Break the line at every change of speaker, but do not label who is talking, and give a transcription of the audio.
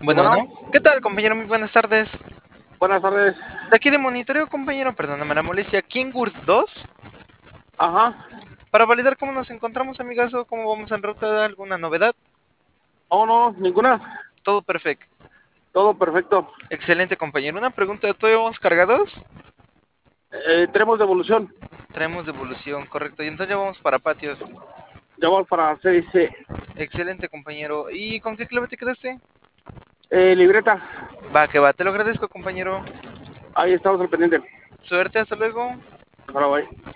Sí,
Bueno,
bueno,
¿no? ¿Qué tal, compañero? Muy buenas tardes.
buenas tardes.
De aquí de monitoreo, compañero, perdóname la molestia, Kingur 2,
Ajá.
para validar cómo nos encontramos, amigazo, cómo vamos en ruta, alguna novedad.
Oh, no, ninguna.
Todo perfecto.
Todo perfecto.
Excelente, compañero. Una pregunta, ¿todavía vamos cargados?
Tenemos devolución.
Traemos devolución, correcto. Y entonces ya vamos para patios.
Ya vamos para 6C.
Excelente, compañero. ¿Y con qué clave te quedaste?
Libreta.
Va, que va. Te lo agradezco, compañero.
Ahí estamos al pendiente.
Suerte, hasta luego.
Ahora voy.